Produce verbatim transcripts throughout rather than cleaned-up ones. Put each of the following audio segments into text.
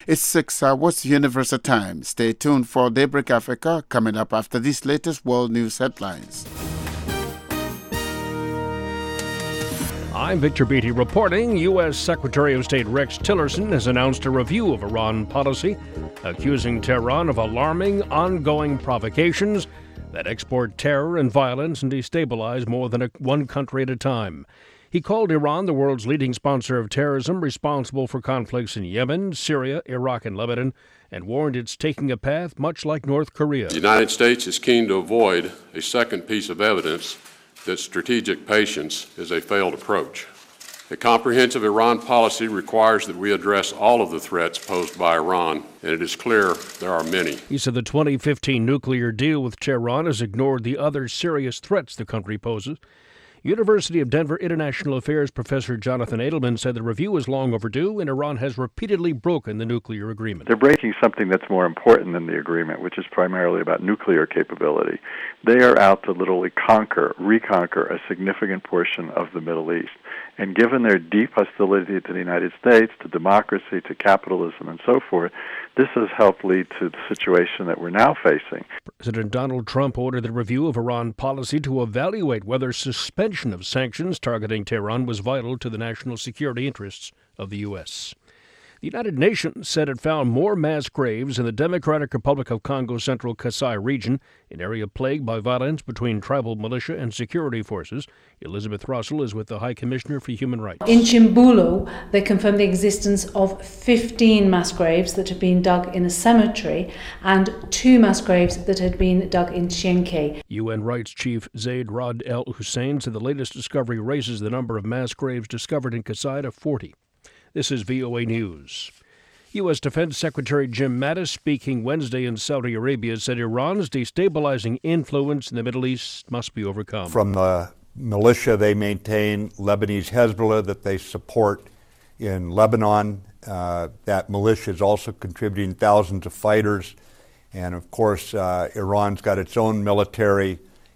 It's six hours Universal Time. Stay tuned for Daybreak Africa coming up after these latest world news headlines. I'm Victor Beatty reporting. U S. Secretary of State Rex Tillerson has announced a review of Iran policy, accusing Tehran of alarming ongoing provocations that export terror and violence and destabilize more than a, one country at a time. He called Iran the world's leading sponsor of terrorism, responsible for conflicts in Yemen, Syria, Iraq, and Lebanon, and warned it's taking a path much like North Korea. The United States is keen to avoid a second piece of evidence that strategic patience is a failed approach. A comprehensive Iran policy requires that we address all of the threats posed by Iran, and it is clear there are many. He said the twenty fifteen nuclear deal with Tehran has ignored the other serious threats the country poses. University of Denver International Affairs professor Jonathan Edelman said the review is long overdue and Iran has repeatedly broken the nuclear agreement. They're breaking something that's more important than the agreement, which is primarily about nuclear capability. They are out to literally conquer, reconquer a significant portion of the Middle East. And given their deep hostility to the United States, to democracy, to capitalism, and so forth, this has helped lead to the situation that we're now facing. President Donald Trump ordered the review of Iran policy to evaluate whether suspension of sanctions targeting Tehran was vital to the national security interests of the U S. The United Nations said it found more mass graves in the Democratic Republic of Congo's central Kasai region, an area plagued by violence between tribal militia and security forces. Elizabeth Russell is with the High Commissioner for Human Rights. In Chimbulu, they confirmed the existence of fifteen mass graves that had been dug in a cemetery and two mass graves that had been dug in Chienke. U N Rights Chief Zaid Rad El Hussein said the latest discovery raises the number of mass graves discovered in Kasai to forty. This is V O A News. U S. Defense Secretary Jim Mattis, speaking Wednesday in Saudi Arabia, said Iran's destabilizing influence in the Middle East must be overcome. From the militia they maintain, Lebanese Hezbollah that they support in Lebanon, uh, that militia is also contributing thousands of fighters. And of course, uh, Iran's got its own military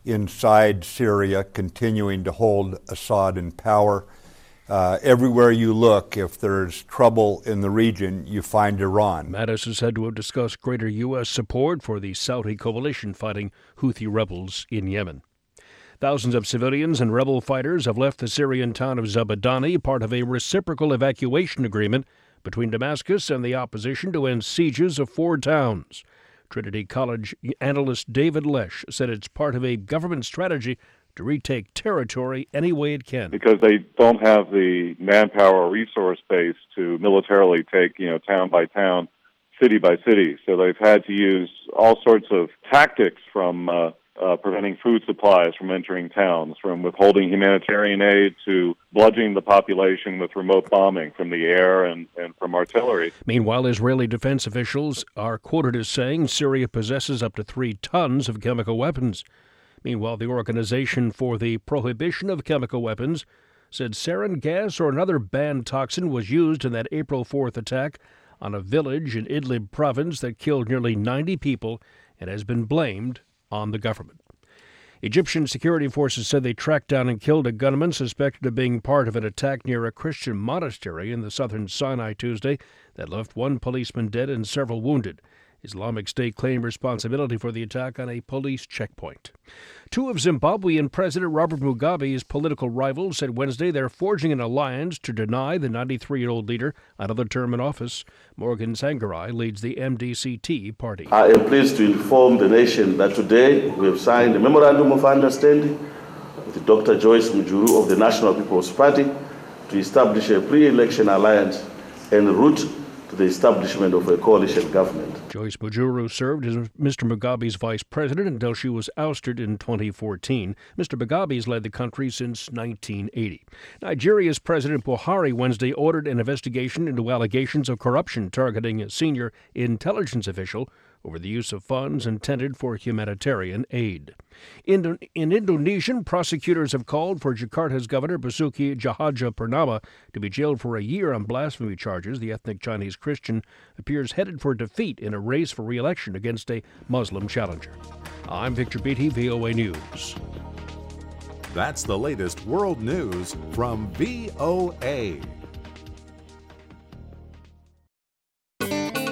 inside Syria, continuing to hold Assad in power. Uh, everywhere you look, if there's trouble in the region, you find Iran. Mattis is said to have discussed greater U S support for the Saudi coalition fighting Houthi rebels in Yemen. Thousands of civilians and rebel fighters have left the Syrian town of Zabadani, part of a reciprocal evacuation agreement between Damascus and the opposition to end sieges of four towns. Trinity College analyst David Lesh said it's part of a government strategy to retake territory any way it can. Because they don't have the manpower or resource base to militarily take, you know, town by town, city by city. So they've had to use all sorts of tactics, from uh, uh, preventing food supplies from entering towns, from withholding humanitarian aid to bludgeoning the population with remote bombing from the air and, and from artillery. Meanwhile, Israeli defense officials are quoted as saying Syria possesses up to three tons of chemical weapons. Meanwhile, the Organization for the Prohibition of Chemical Weapons said sarin gas or another banned toxin was used in that April fourth attack on a village in Idlib province that killed nearly ninety people and has been blamed on the government. Egyptian security forces said they tracked down and killed a gunman suspected of being part of an attack near a Christian monastery in the southern Sinai Tuesday that left one policeman dead and several wounded. Islamic State claimed responsibility for the attack on a police checkpoint. Two of Zimbabwean President Robert Mugabe's political rivals said Wednesday they're forging an alliance to deny the ninety-three-year-old leader another term in office. Morgan Tsvangirai leads the M D C T party. I am pleased to inform the nation that today we have signed a memorandum of understanding with Doctor Joyce Mujuru of the National People's Party to establish a pre-election alliance en route to the establishment of a coalition government. Joyce Mujuru served as Mister Mugabe's vice president until she was ousted in twenty fourteen. Mister Mugabe's led the country since nineteen eighty. Nigeria's President Buhari Wednesday ordered an investigation into allegations of corruption targeting a senior intelligence official over the use of funds intended for humanitarian aid. In, in Indonesia, prosecutors have called for Jakarta's Governor Basuki Tjahjanpurnama to be jailed for a year on blasphemy charges. The ethnic Chinese Christian appears headed for defeat in a race for re-election against a Muslim challenger. I'm Victor Beatty, V O A News. That's the latest world news from V O A.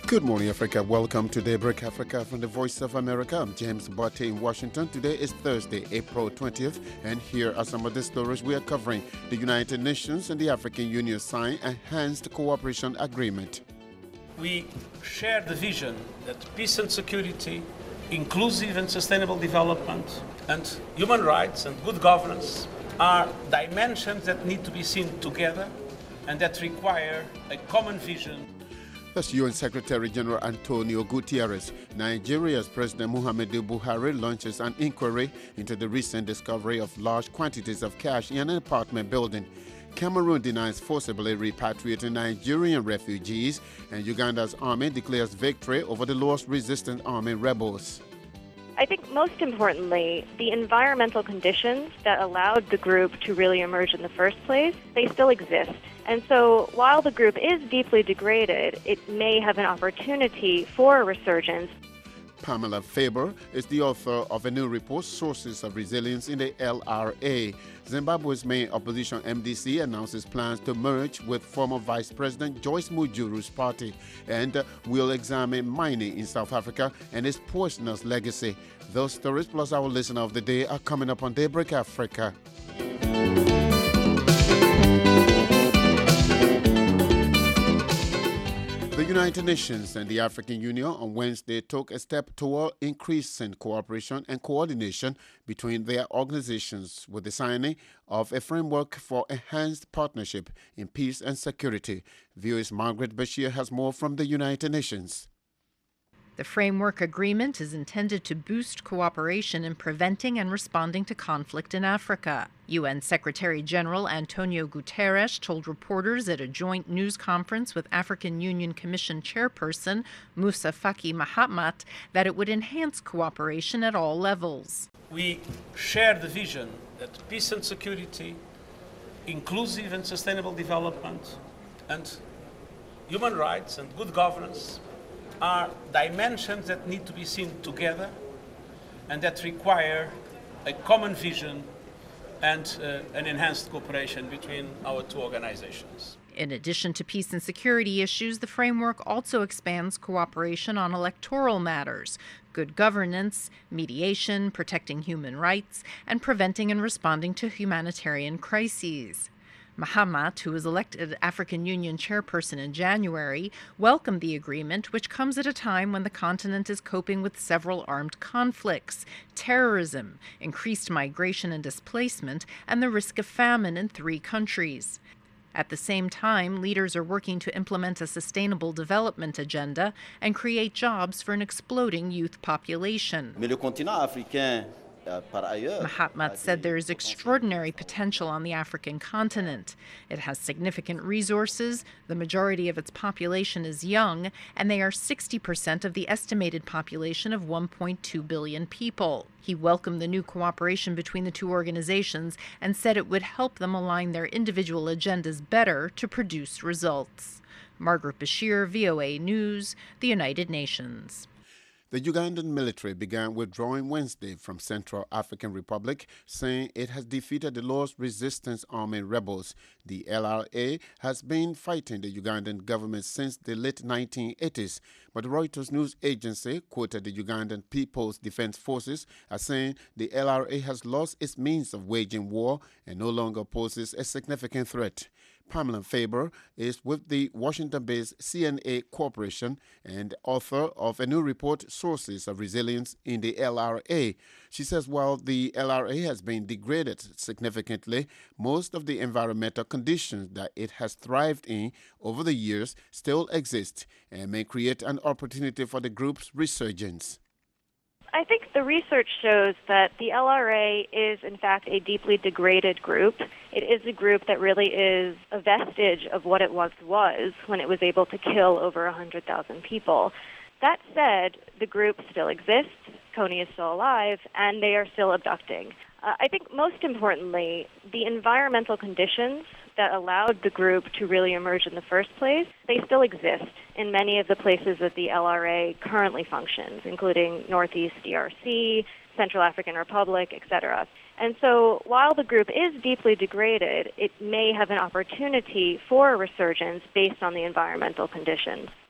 Good morning, Africa. Welcome to Daybreak Africa from the Voice of America. I'm James Botte in Washington. Today is Thursday, April twentieth, and here are some of the stories we are covering. The United Nations and the African Union sign enhanced cooperation agreement. We share the vision that peace and security, inclusive and sustainable development, and human rights and good governance are dimensions that need to be seen together and that require a common vision. That's U N Secretary General Antonio Guterres. Nigeria's President Muhammadu Buhari launches an inquiry into the recent discovery of large quantities of cash in an apartment building. Cameroon denies forcibly repatriating Nigerian refugees, and Uganda's army declares victory over the Lord's Resistance Army rebels. I think most importantly, the environmental conditions that allowed the group to really emerge in the first place, they still exist. And so while the group is deeply degraded, it may have an opportunity for a resurgence. Pamela Faber is the author of a new report, Sources of Resilience in the L R A. Zimbabwe's main opposition, M D C, announces plans to merge with former Vice President Joyce Mujuru's party, and uh, will examine mining in South Africa and its poisonous legacy. Those stories plus our listener of the day are coming up on Daybreak Africa. The United Nations and the African Union on Wednesday took a step toward increasing cooperation and coordination between their organizations with the signing of a framework for enhanced partnership in peace and security. V O A's Margaret Bashir has more from the United Nations. The framework agreement is intended to boost cooperation in preventing and responding to conflict in Africa. U N Secretary General Antonio Guterres told reporters at a joint news conference with African Union Commission Chairperson Moussa Faki Mahamat that it would enhance cooperation at all levels. We share the vision that peace and security, inclusive and sustainable development, and human rights and good governance are dimensions that need to be seen together and that require a common vision and uh, an enhanced cooperation between our two organizations. In addition to peace and security issues, the framework also expands cooperation on electoral matters, good governance, mediation, protecting human rights, and preventing and responding to humanitarian crises. Mahamat, who was elected African Union chairperson in January, welcomed the agreement, which comes at a time when the continent is coping with several armed conflicts, terrorism, increased migration and displacement, and the risk of famine in three countries. At the same time, leaders are working to implement a sustainable development agenda and create jobs for an exploding youth population. Mais le continent africain Mahamat said there is extraordinary potential on the African continent. It has significant resources, the majority of its population is young, and they are sixty percent of the estimated population of one point two billion people. He welcomed the new cooperation between the two organizations and said it would help them align their individual agendas better to produce results. Margaret Bashir, V O A News, the United Nations. The Ugandan military began withdrawing Wednesday from Central African Republic, saying it has defeated the Lord's Resistance Army rebels. The L R A has been fighting the Ugandan government since the late nineteen eighties, but the Reuters news agency quoted the Ugandan People's Defense Forces as saying the L R A has lost its means of waging war and no longer poses a significant threat. Pamela Faber is with the Washington-based C N A Corporation and author of a new report, Sources of Resilience in the L R A. She says while the L R A has been degraded significantly, most of the environmental conditions that it has thrived in over the years still exist and may create an opportunity for the group's resurgence. I think the research shows that the L R A is, in fact, a deeply degraded group. It is a group that really is a vestige of what it once was when it was able to kill over one hundred thousand people. That said, the group still exists, Kony is still alive, and they are still abducting. Uh, I think most importantly, the environmental conditions that allowed the group to really emerge in the first place, they still exist in many of the places that the L R A currently functions, including Northeast D R C, Central African Republic, et cetera. And so while the group is deeply degraded, it may have an opportunity for a resurgence based on the environmental conditions.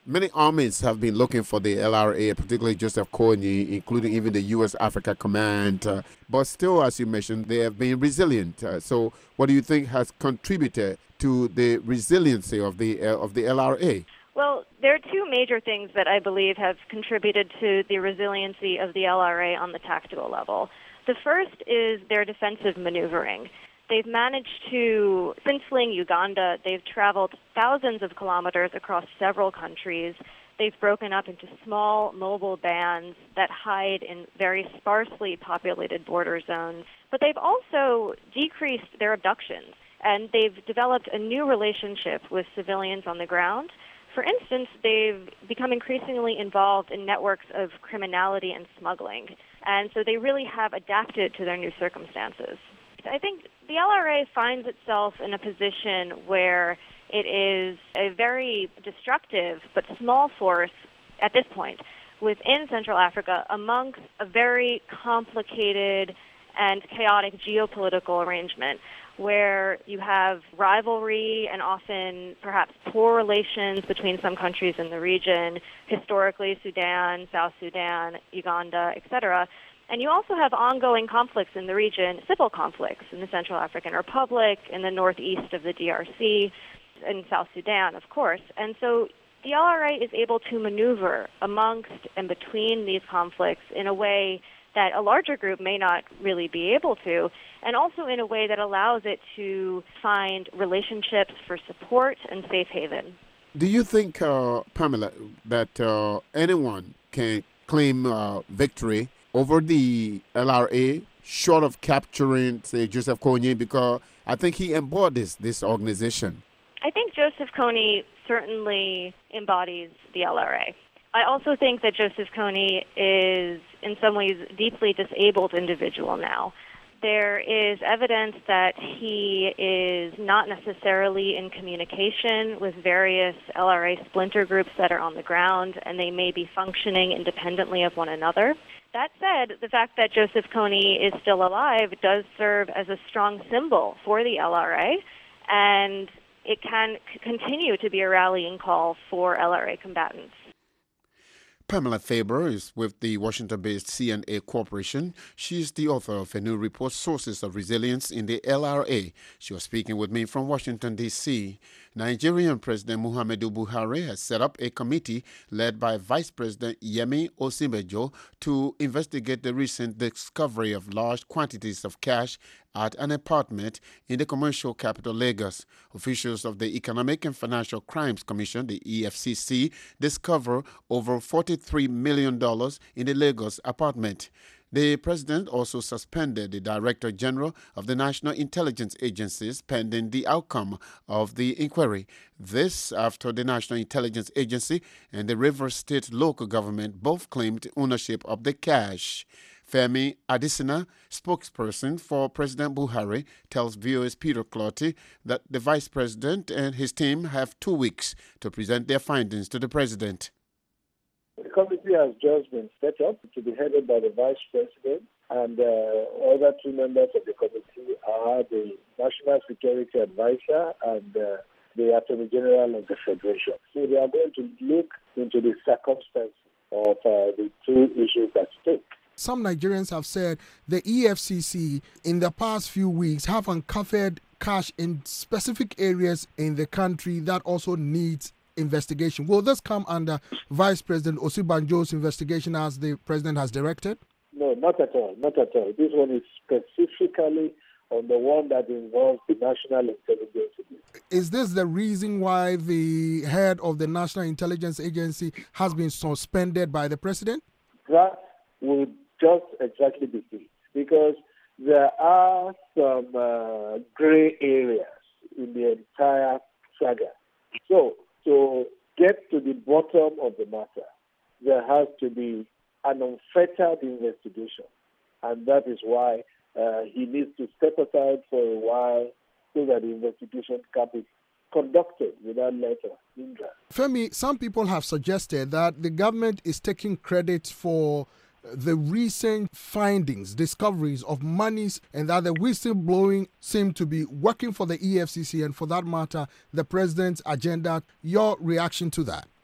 Many armies have been looking for the L R A, particularly Joseph Kony, including even the U S Africa Command. Uh, but still, as you mentioned, they have been resilient. Uh, so what do you think has contributed to the resiliency of the uh, of the L R A? Well, there are two major things that I believe have contributed to the resiliency of the L R A on the tactical level. The first is their defensive maneuvering. They've managed to, since fleeing Uganda, they've traveled thousands of kilometers across several countries. They've broken up into small mobile bands that hide in very sparsely populated border zones. But they've also decreased their abductions, and they've developed a new relationship with civilians on the ground. For instance, they've become increasingly involved in networks of criminality and smuggling, and so they really have adapted to their new circumstances. I think the L R A finds itself in a position where it is a very destructive but small force at this point within Central Africa amongst a very complicated and chaotic geopolitical arrangement where you have rivalry and often perhaps poor relations between some countries in the region, historically Sudan, South Sudan, Uganda, et cetera. And you also have ongoing conflicts in the region, civil conflicts in the Central African Republic, in the northeast of the D R C, in South Sudan, of course. And so the L R A is able to maneuver amongst and between these conflicts in a way that a larger group may not really be able to, and also in a way that allows it to find relationships for support and safe haven. Do you think, uh, Pamela, that uh, anyone can claim uh, victory over the L R A short of capturing, say, Joseph Kony, because I think he embodies this organization? I think Joseph Kony certainly embodies the L R A. I also think that Joseph Kony is, in some ways, a deeply disabled individual now. There is evidence that he is not necessarily in communication with various L R A splinter groups that are on the ground, and they may be functioning independently of one another. That said, the fact that Joseph Kony is still alive does serve as a strong symbol for the L R A, and it can c- continue to be a rallying call for L R A combatants. Pamela Faber is with the Washington-based C N A Corporation. She is the author of a new report, Sources of Resilience in the L R A. She was speaking with me from Washington, D C Nigerian President Muhammadu Buhari has set up a committee led by Vice President Yemi Osinbajo to investigate the recent discovery of large quantities of cash at an apartment in the commercial capital Lagos. Officials of the Economic and Financial Crimes Commission, the E F C C, discover over forty-three million dollars in the Lagos apartment. The president also suspended the Director General of the National Intelligence Agencies pending the outcome of the inquiry. This after the National Intelligence Agency and the Rivers State local government both claimed ownership of the cash. Femi Adesina, spokesperson for President Buhari, tells V O A's Peter Clotty that the vice president and his team have two weeks to present their findings to the president. The committee has just been set up to be headed by the vice president, and uh, other two members of the committee are the National Security Advisor and uh, the Attorney General of the Federation. So they are going to look into the circumstances of uh, the two issues at stake. Some Nigerians have said the E F C C in the past few weeks have uncovered cash in specific areas in the country that also needs investigation. Will this come under Vice President Osinbajo's investigation as the president has directed? No, not at all. Not at all. This one is specifically on the one that involves the National Intelligence Agency. Is this the reason why the head of the National Intelligence Agency has been suspended by the president? That would just exactly be it, because there are some uh, gray areas in the entire saga. So, to get to the bottom of the matter, there has to be an unfettered investigation, and that is why uh, he needs to step aside for a while so that the investigation can be conducted without let or hindrance. Femi, some people have suggested that the government is taking credit for the recent findings, discoveries of monies, and that the whistleblowing seem to be working for the E F C C and, for that matter, the president's agenda. Your reaction to that?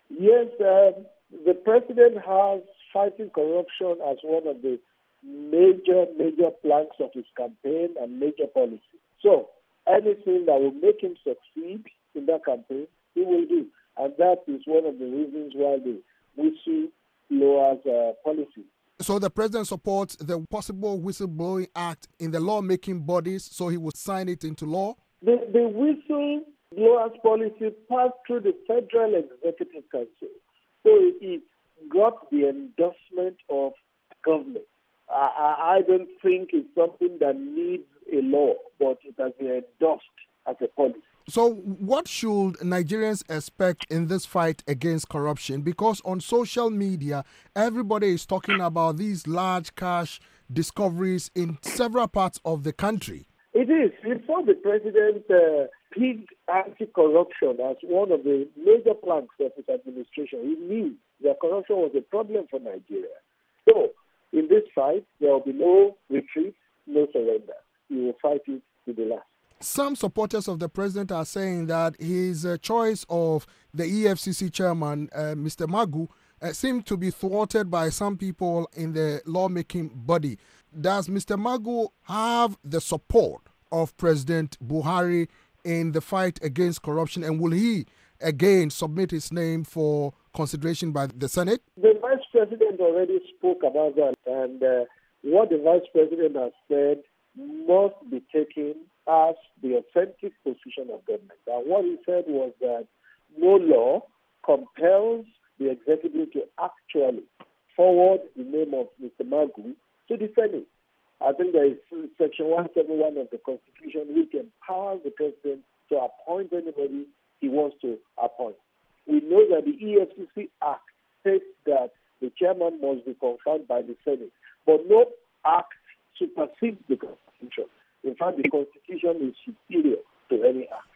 Yes, um, the president has fighting corruption as one of the major, major planks of his campaign and major policy. So anything that will make him succeed in that campaign, he will do. And that is one of the reasons why the whistleblowers uh, policy. So the president supports the possible whistleblowing act in the lawmaking bodies, so he will sign it into law? The, the whistleblowers policy passed through the Federal Executive Council. So it got the endorsement of government. I, I don't think it's something that needs a law, but it has been endorsed as a policy. So what should Nigerians expect in this fight against corruption? Because on social media, everybody is talking about these large cash discoveries in several parts of the country. It is. Before the president uh, picked anti-corruption as one of the major planks of his administration, he knew that corruption was a problem for Nigeria. So in this fight, there will be no retreat, no surrender. He will fight it to the last. Some supporters of the president are saying that his uh, choice of the E F C C chairman, uh, Mister Magu, uh, seemed to be thwarted by some people in the lawmaking body. Does Mister Magu have the support of President Buhari in the fight against corruption, and will he again submit his name for consideration by the Senate? The vice president already spoke about that, and uh, what the vice president has said must be taken as the authentic position of government. And what he said was that no law compels the executive to actually forward the name of Mister Magu to the Senate. I think there is Section one seventy-one of the Constitution which empowers the president to appoint anybody he wants to appoint. We know that the E F C C Act states that the chairman must be confirmed by the Senate, but no act supersedes the Constitution. In fact, the Constitution is superior to any act.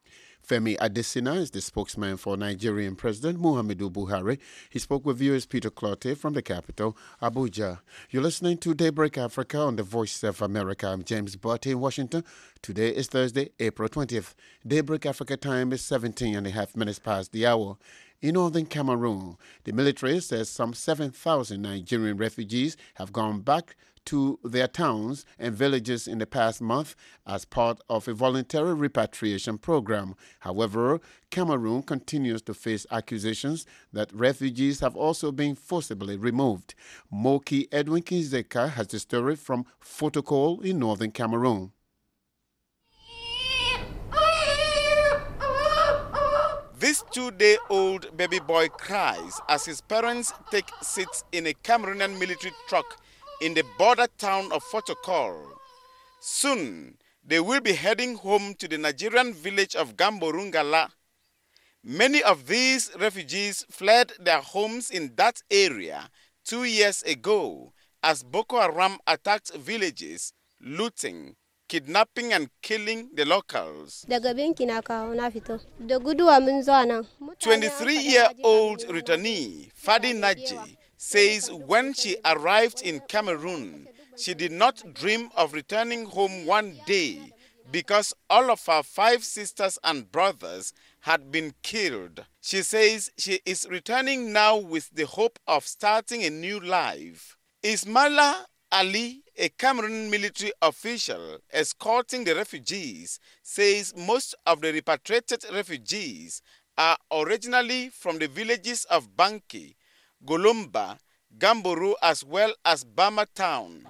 Femi Adesina is the spokesman for Nigerian President Muhammadu Buhari. He spoke with viewers Peter Clotte from the capital, Abuja. You're listening to Daybreak Africa on the Voice of America. I'm James Butte in Washington. Today is Thursday, April twentieth. Daybreak Africa time is seventeen and a half minutes past the hour. In northern Cameroon, the military says some seven thousand Nigerian refugees have gone back to their towns and villages in the past month as part of a voluntary repatriation program. However, Cameroon continues to face accusations that refugees have also been forcibly removed. Moki Edwin Kinzeka has the story from Fotokol in northern Cameroon. This two-day-old baby boy cries as his parents take seats in a Cameroonian military truck in the border town of Fotokol. Soon, they will be heading home to the Nigerian village of Gamborungala. Many of these refugees fled their homes in that area two years ago as Boko Haram attacked villages, looting, kidnapping and killing the locals. twenty-three-year-old returnee Fadi Naji says when she arrived in Cameroon, she did not dream of returning home one day because all of her five sisters and brothers had been killed. She says she is returning now with the hope of starting a new life. Ismaila Ali, a Cameroon military official escorting the refugees, says most of the repatriated refugees are originally from the villages of Banki, Golomba, Gamboru, as well as Bama town.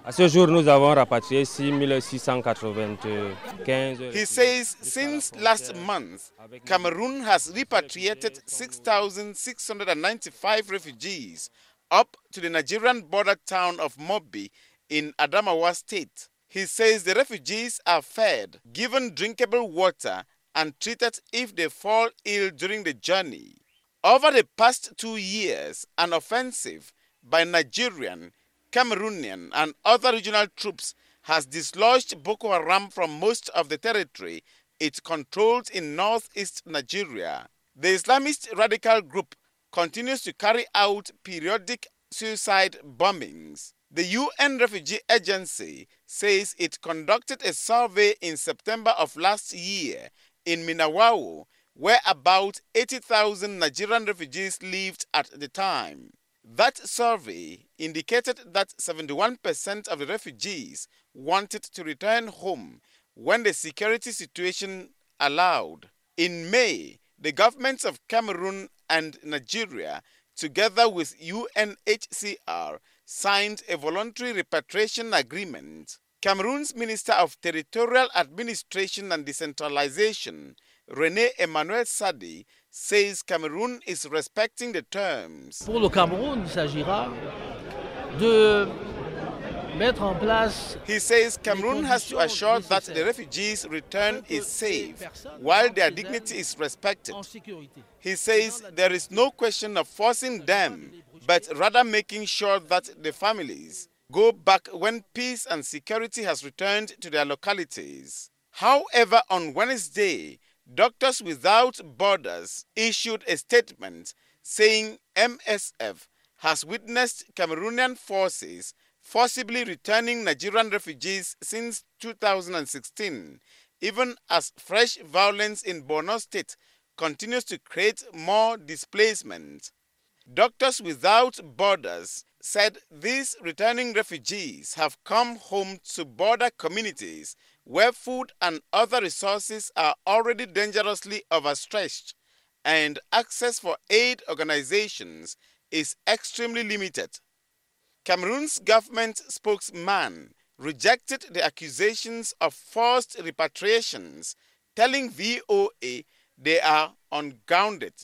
He says since last month, Cameroon has repatriated six thousand six hundred ninety-five refugees up to the Nigerian border town of Mobi in Adamawa State. He says the refugees are fed, given drinkable water, and treated if they fall ill during the journey. Over the past two years, an offensive by Nigerian, Cameroonian, and other regional troops has dislodged Boko Haram from most of the territory it controls in northeast Nigeria. The Islamist radical group continues to carry out periodic suicide bombings. The U N Refugee Agency says it conducted a survey in September of last year in Minawao, where about eighty thousand Nigerian refugees lived at the time. That survey indicated that seventy-one percent of the refugees wanted to return home when the security situation allowed. In May, the governments of Cameroon and Nigeria, together with U N H C R, signed a voluntary repatriation agreement. Cameroon's Minister of Territorial Administration and Decentralization, René Emmanuel Sadi, says Cameroon is respecting the terms. Pour le Cameroun, il s'agira de mettre en place. He says Cameroon has to assure that the refugees' return is safe while their dignity is respected. He says there is no question of forcing them, but rather making sure that the families go back when peace and security has returned to their localities. However, on Wednesday, Doctors Without Borders issued a statement saying M S F has witnessed Cameroonian forces forcibly returning Nigerian refugees since two thousand sixteen, even as fresh violence in Borno State continues to create more displacement. Doctors Without Borders said these returning refugees have come home to border communities where food and other resources are already dangerously overstretched, and access for aid organizations is extremely limited. Cameroon's government spokesman rejected the accusations of forced repatriations, telling V O A they are ungrounded.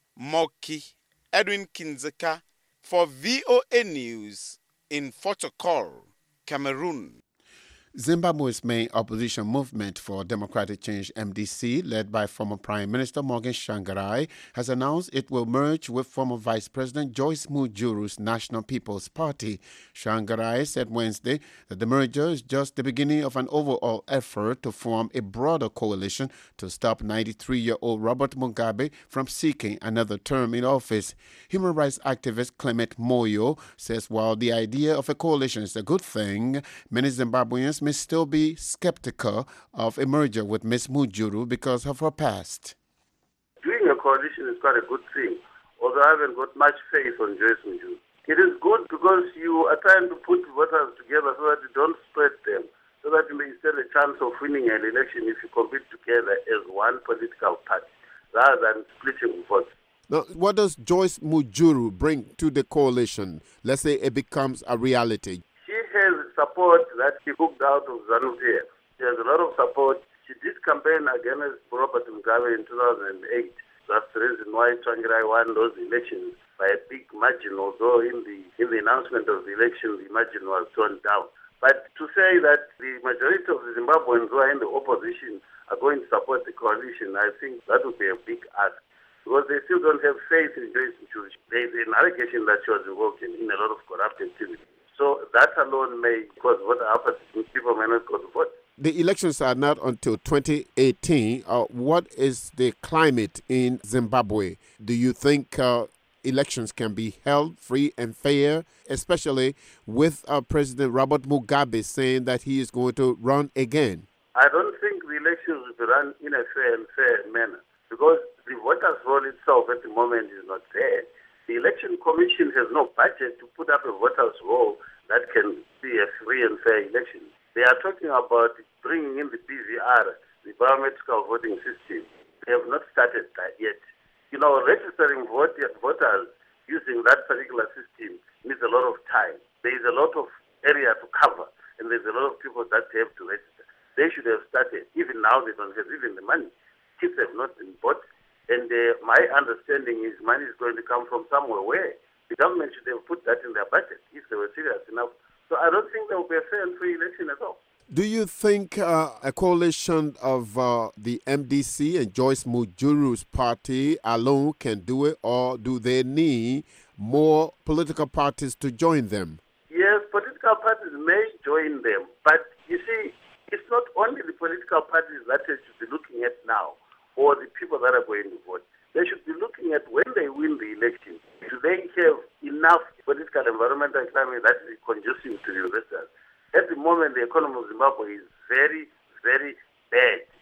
Moki Edwin Kinzeka for V O A News in Fotokol, Cameroon. Zimbabwe's main opposition movement for democratic change, M D C, led by former Prime Minister Morgan Tsvangirai, has announced it will merge with former Vice President Joyce Mujuru's National People's Party. Tsvangirai said Wednesday that the merger is just the beginning of an overall effort to form a broader coalition to stop ninety-three-year-old Robert Mugabe from seeking another term in office. Human rights activist Clement Moyo says while the idea of a coalition is a good thing, many Zimbabweans may still be skeptical of a merger with Miz Mujuru because of her past. Doing a coalition is quite a good thing, although I haven't got much faith on Joyce Mujuru. It is good because you are trying to put voters together so that you don't spread them, so that you may stand a chance of winning an election if you compete together as one political party, rather than splitting votes. Now, what does Joyce Mujuru bring to the coalition? Let's say it becomes a reality. She has support that she hooked out of ZANU-P F. She has a lot of support. She did campaign against Robert Mugabe in two thousand eight. That's the reason why Tsvangirai won those elections by a big margin, although in the in the announcement of the election, the margin was toned down. But to say that the majority of the Zimbabweans who are in the opposition are going to support the coalition, I think that would be a big ask, because they still don't have faith in Joyce Mujuru. There is an allegation that she was involved in, in a lot of corrupt activity. So that alone may cause voter apathy. People may not go to vote. The elections are not until twenty eighteen. Uh, what is the climate in Zimbabwe? Do you think uh, elections can be held free and fair, especially with uh, President Robert Mugabe saying that he is going to run again? I don't think the elections will be run in a fair and fair manner, because the voters' roll itself at the moment is not there. The Election Commission has no budget to put up a voters' roll that can be a free and fair election. They are talking about bringing in the B V R, the biometrical voting system. They have not started that yet. You know, registering vote, voters using that particular system needs a lot of time. There is a lot of area to cover, and there's a lot of people that they have to register. They should have started. Even now, they don't have even the money. Kids have not been bought. And uh, my understanding is money is going to come from somewhere where the government should have put that in their budget if they were serious enough. So I don't think there will be a fair and free election at all. Do you think uh, a coalition of uh, the M D C and Joyce Mujuru's party alone can do it, or do they need more political parties to join them? Yes, political parties may join them, but you see, it's not only the political parties that they should be looking at now, or the people that are going to vote. They should be looking at when they win the election, do they have enough political environmental climate that is conducive to the investors? At the moment, the economy of Zimbabwe is very, very bad,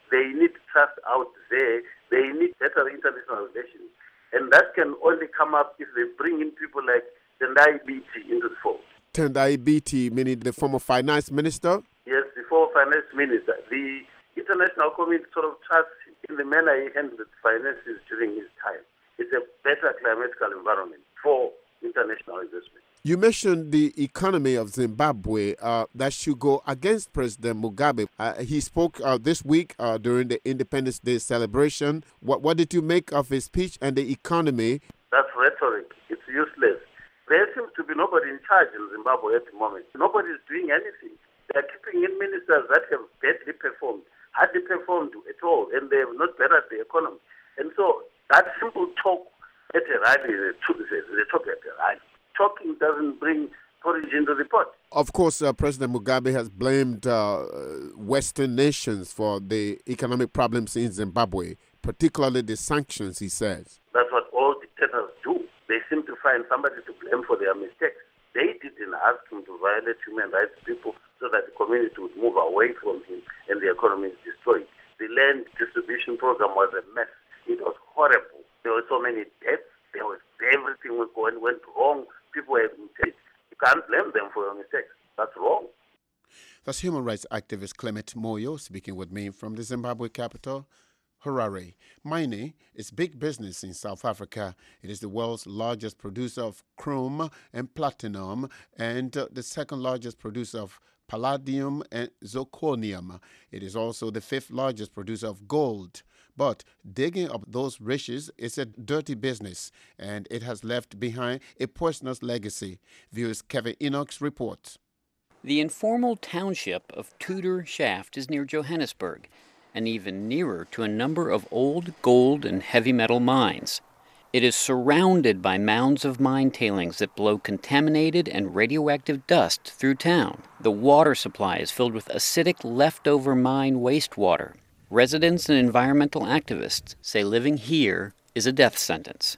They need trust out there. They need better international relations. And that can only come up if they bring in people like Tendai Biti into the fold. Tendai Biti, meaning the former finance minister? Yes, the former finance minister. The international community sort of trusts in the manner he handled finances during his time. It's a better climatical environment for international investment. You mentioned the economy of Zimbabwe uh, that should go against President Mugabe. Uh, he spoke uh, this week uh, during the Independence Day celebration. What, what did you make of his speech and the economy? That's rhetoric. It's useless. There seems to be nobody in charge in Zimbabwe at the moment. Nobody is doing anything. They are keeping in ministers that have badly performed, hardly performed at all, and they have not bettered the economy. And so that simple talk at a rally is a talk at a rally. Talking doesn't bring porridge into the pot. Of course, uh, President Mugabe has blamed uh, Western nations for the economic problems in Zimbabwe, particularly the sanctions, he says. That's what all dictators do. They seem to find somebody to blame for their mistakes. They didn't ask him to violate human rights people so that the community would move away from him and the economy is destroyed. The land distribution program was a mess. It was horrible. There were so many deaths. There was everything was going went wrong. People have mistakes. You can't blame them for your mistakes. That's wrong. That's human rights activist Clement Moyo speaking with me from the Zimbabwe capital, Harare. Mining is big business in South Africa. It is the world's largest producer of chrome and platinum and uh, the second largest producer of palladium and zirconium. It is also the fifth largest producer of gold. But digging up those riches is a dirty business, and it has left behind a poisonous legacy. Viewers Kevin Enoch's report. The informal township of Tudor Shaft is near Johannesburg, and even nearer to a number of old gold and heavy metal mines. It is surrounded by mounds of mine tailings that blow contaminated and radioactive dust through town. The water supply is filled with acidic leftover mine wastewater. Residents and environmental activists say living here is a death sentence.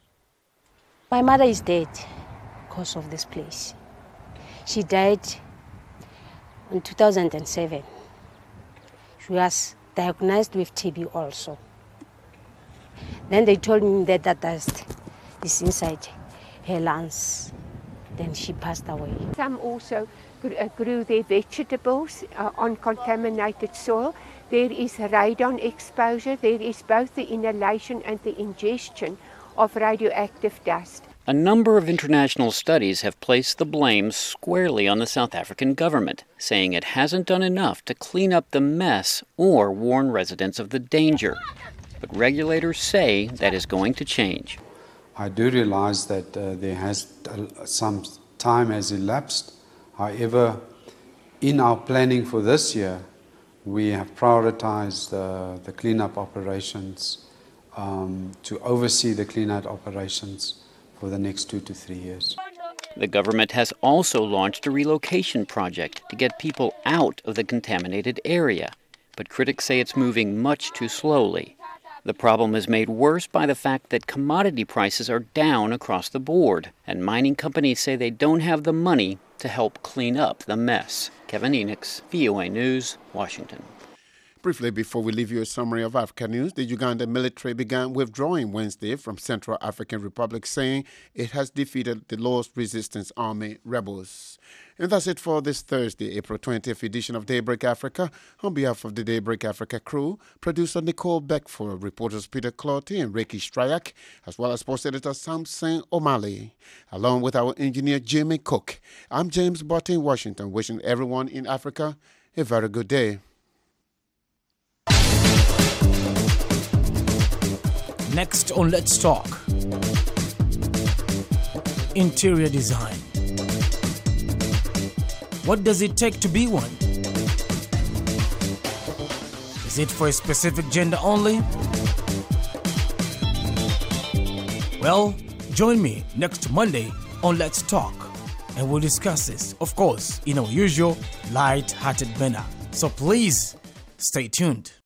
My mother is dead because of this place. She died in two thousand seven. She was diagnosed with T B also. Then they told me that that dust is inside her lungs. Then she passed away. Some also grew their vegetables uh, on contaminated soil. There is radon exposure. There is both the inhalation and the ingestion of radioactive dust. A number of international studies have placed the blame squarely on the South African government, saying it hasn't done enough to clean up the mess or warn residents of the danger. But regulators say that is going to change. I do realize that uh, there has uh, some time has elapsed. However, in our planning for this year, we have prioritized uh, the cleanup operations um, to oversee the cleanup operations for the next two to three years. The government has also launched a relocation project to get people out of the contaminated area, but critics say it's moving much too slowly. The problem is made worse by the fact that commodity prices are down across the board, and mining companies say they don't have the money to help clean up the mess. Kevin Enochs, V O A News, Washington. Briefly, before we leave you a summary of Africa news, the Uganda military began withdrawing Wednesday from Central African Republic, saying it has defeated the Lord's Resistance Army rebels. And that's it for this Thursday, April twentieth edition of Daybreak Africa. On behalf of the Daybreak Africa crew, producer Nicole Beckford, reporters Peter Clotty and Ricky Stryak, as well as sports editor Samson O'Malley, along with our engineer Jimmy Cook. I'm James Botte in Washington, wishing everyone in Africa a very good day. Next on Let's Talk. Interior design. What does it take to be one? Is it for a specific gender only? Well, join me next Monday on Let's Talk, and we'll discuss this, of course, in our usual light-hearted manner. So please, stay tuned.